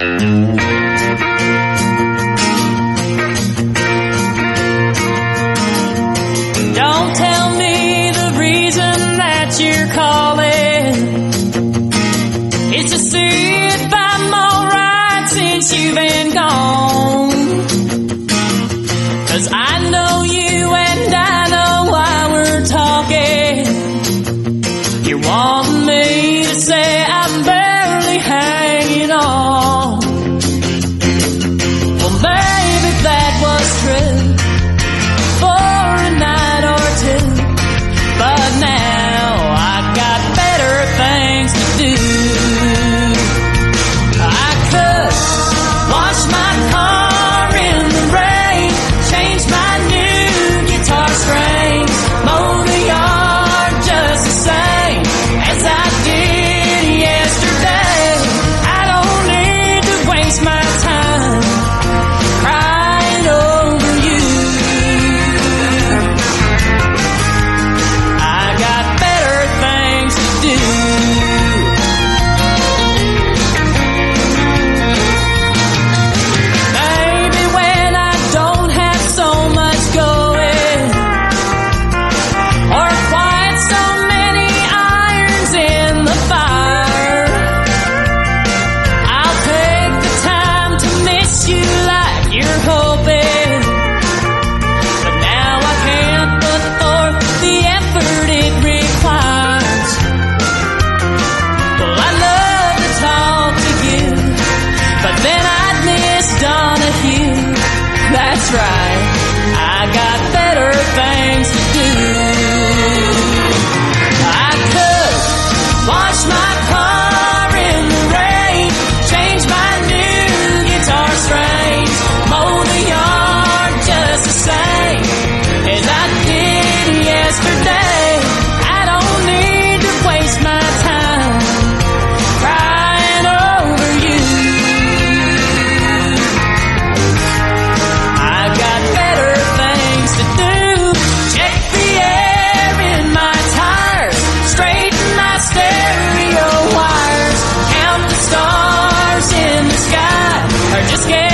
Don't tell me the reason that you're calling. It's to see if I'm alright since you've been gone. 'Cause I know you and I know why we're talking. You want me to say I'm barely hanging on. Well, maybe that was true for a night or two, but now I got better things to do. I could wash my car in the rain, change my new guitar strings, mow the yard just the same as I did yesterday. I don't need to waste my time crying over you. I got better things to do. Maybe when I don't have so much going, or quite so many irons in the fire, I'll take the time to miss you like you're hoping. But now I can't put forth the effort it requires. Well, I'd love to talk to you, but then I'd miss Donahue. That's right, I got better things to do. I could wash my car in the rain, change my new guitar strings, mow the yard just the same as I did yesterday. I don't need to waste my time crying over you. I got better things to do. Check the air in my tires, straighten my stereo wires, count the stars in the sky, or just get